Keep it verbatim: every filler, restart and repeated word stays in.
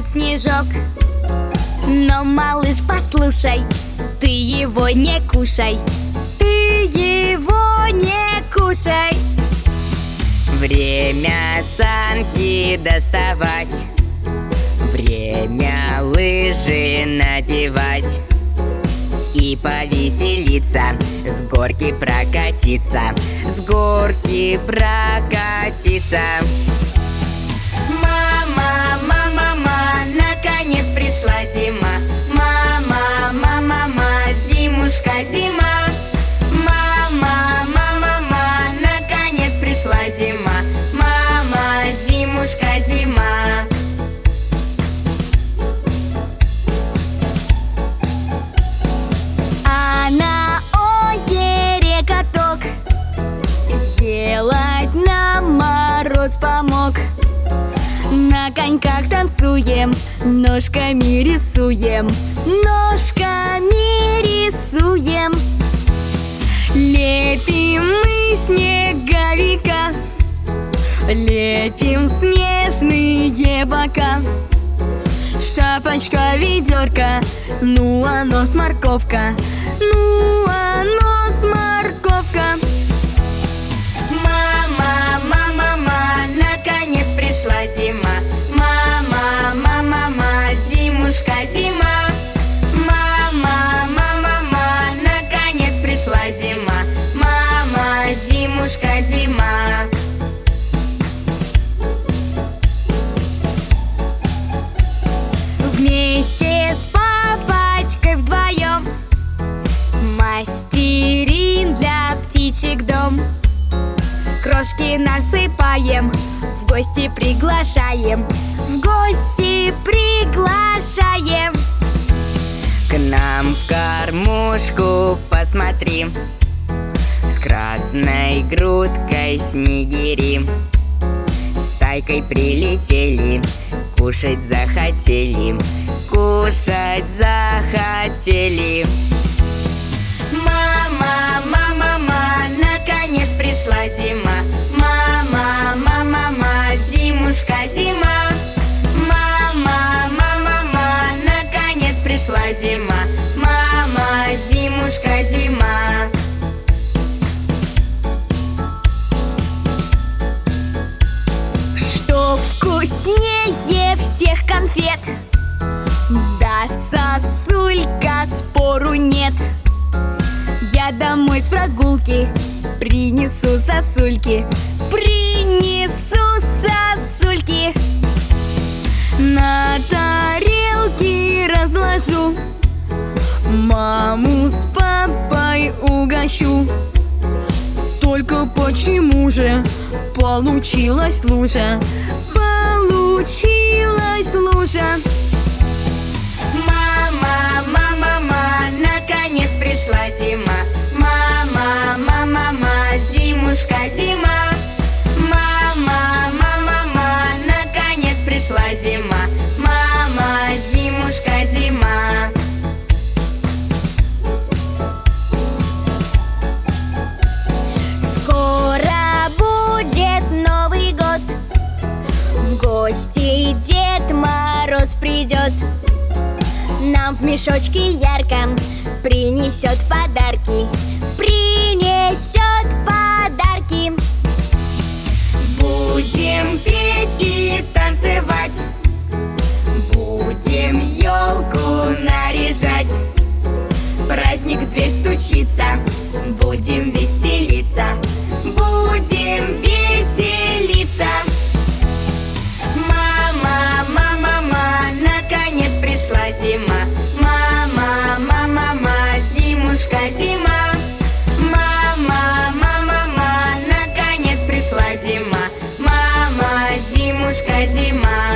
снежок. Но, малыш, послушай, ты его не кушай, ты его не кушай. Время санки доставать, время лыжи надевать и повеселиться, с горки прокатиться, с горки прокатиться. Мама, мама, мама, наконец пришла зима. Мама, мама, мама, зимушка, зима. Мама, мама, мама, наконец пришла зима. Мама, зимушка, зима. А на озере каток сделать нам Мороз помог. На коньках танцуем, ножками рисуем, ножками рисуем. Лепим мы снеговика, лепим снежные бока. Шапочка, ведерко, ну оно с морковка, ну оно с морковка. Мама, мама, мама, наконец пришла зима. Мама, мама, мама, зимушка, зима. Мама, мама, мама, наконец пришла зима. Мама, зимушка, зима. Вместе с папочкой вдвоем мастерим для птичек дом. Крошки насыпаем, в гости приглашаем, в гости приглашаем. К нам в кормушку посмотри, с красной грудкой снегири. Стайкой прилетели, кушать захотели, кушать захотели. Мама, мама, мама, наконец пришла зима. Мама, мама, мама, зимушка, зима. Мама, мама, мама, наконец пришла зима. Мама, зимушка, зима. Что вкуснее всех конфет? Да сосулька, спору нет. Я домой с прогулки принесу сосульки, принесу сосульки. На тарелке разложу, маму с папой угощу. Только почему же получилась лужа? Получилась лужа. Мама, мама, мама, наконец пришла зима. Мама, мама, мама, зимушка, зима. Мама, мама, мама, наконец пришла зима. Мама, зимушка, зима. Скоро будет Новый год, в гости Дед Мороз придет. Нам в мешочке ярком принесет подарки, принесет подарки. Будем петь и танцевать, будем елку наряжать. Праздник в дверь стучится, будем веселиться, будем веселиться. Мама, мама, мама, наконец пришла зима. Мама, мама, мама, зимушка, зима. Мама, мама, мама, наконец пришла зима. Мама, зимушка, зима.